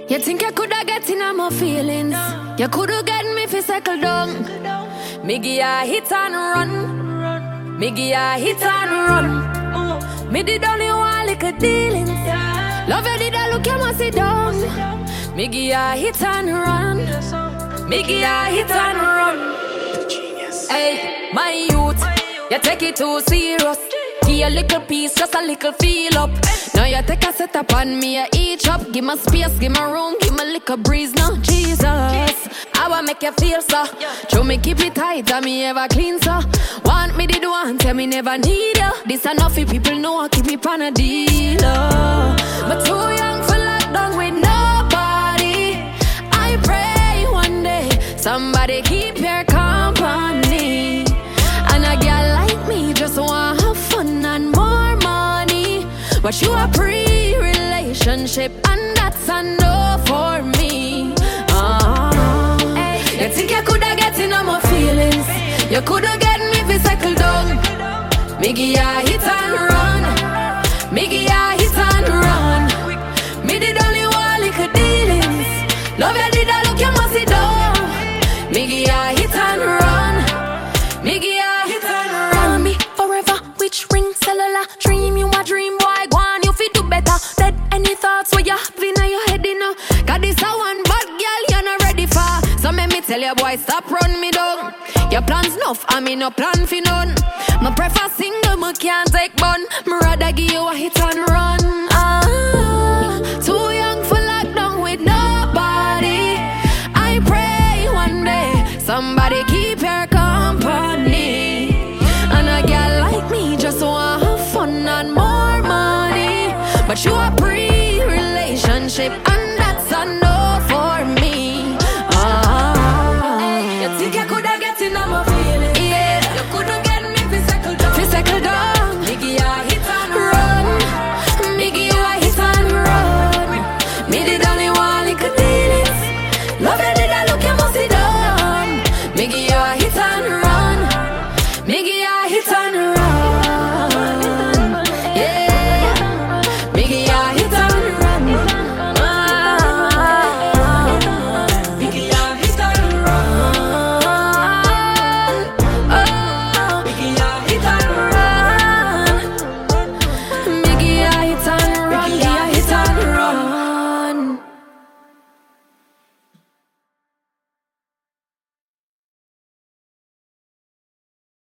You think you coulda get in on my feelings? You coulda get me fi settle down. Me give ya hit and run. Me give ya hit and run. Me did only one little dealings. Love you did I look you must sit down. Me give ya hit and run. Me give ya hit and run. Hey, my youth, you take it too serious. Give a little piece, just a little feel up. Now you take a set up on me, I each up. Give me space, give me room, give me little breeze now. Jesus, I wanna make you feel so. Show me keep it tight, and me ever clean so. Want me did one, tell me never need you. This enough for people know I keep me pan a deal. But too young for lockdown with nobody. I pray one day somebody keep your company. And a girl like me just want have fun and more money. But you a pre-relationship and that's a no for me. You think you coulda get in on my feelings? You coulda get me fi settle down. Me give ya hit and run. Me give ya hit and run. Me did only one little dealings. Love you did I look you must sit down. Me give ya hit and run. Me give ya hit and run. Call me forever, which ring cellular? Dream you a dream boy, go on you fi do better. Dead any thoughts where you have in your head you know. Cause this a one bad girl you not ready for. So make me tell you boy stop run me down. Your plans enough and me no plan for none. Me prefer single, me can't take bun. Me rather give you a hit and run. Too young for lockdown with nobody. I pray one day somebody keep your company. And a girl like me just want have fun and more money. But you a pre-relationship and that's a no.